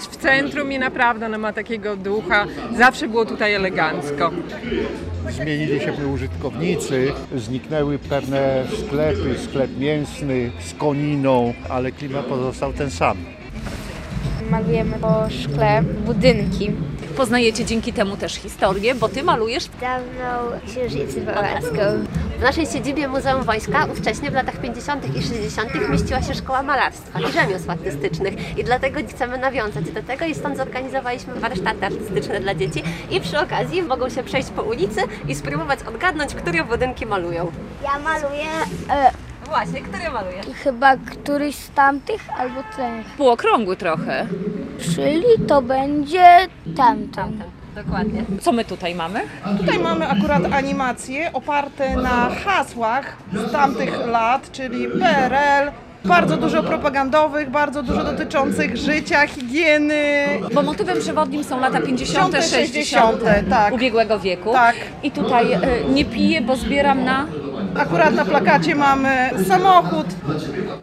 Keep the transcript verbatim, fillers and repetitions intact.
jest w centrum i naprawdę ona ma takiego ducha. Zawsze było tutaj elegancko. Zmienili się użytkownicy, zniknęły pewne sklepy, sklep mięsny z koniną, ale klimat pozostał ten sam. Malujemy po szkle budynki. Poznajecie dzięki temu też historię, bo ty malujesz Dawną księżnicy wałęską. W naszej siedzibie Muzeum Wojska ówcześnie w latach pięćdziesiątych i sześćdziesiątych mieściła się szkoła malarstwa i rzemiosł artystycznych i dlatego chcemy nawiązać do tego i stąd zorganizowaliśmy warsztaty artystyczne dla dzieci i przy okazji mogą się przejść po ulicy i spróbować odgadnąć, które budynki malują. Ja maluję e, Właśnie, które malujesz? chyba któryś z tamtych albo ten. półokrągły trochę. Czyli to będzie tamten. Dokładnie. Co my tutaj mamy? Tutaj mamy akurat animacje oparte na hasłach z tamtych lat, czyli P R L, bardzo dużo propagandowych, bardzo dużo dotyczących życia, higieny. Bo motywem przewodnim są lata pięćdziesiąte, sześćdziesiąte tak. ubiegłego wieku. Tak. I tutaj e, nie piję, bo zbieram na... Akurat na plakacie mamy samochód.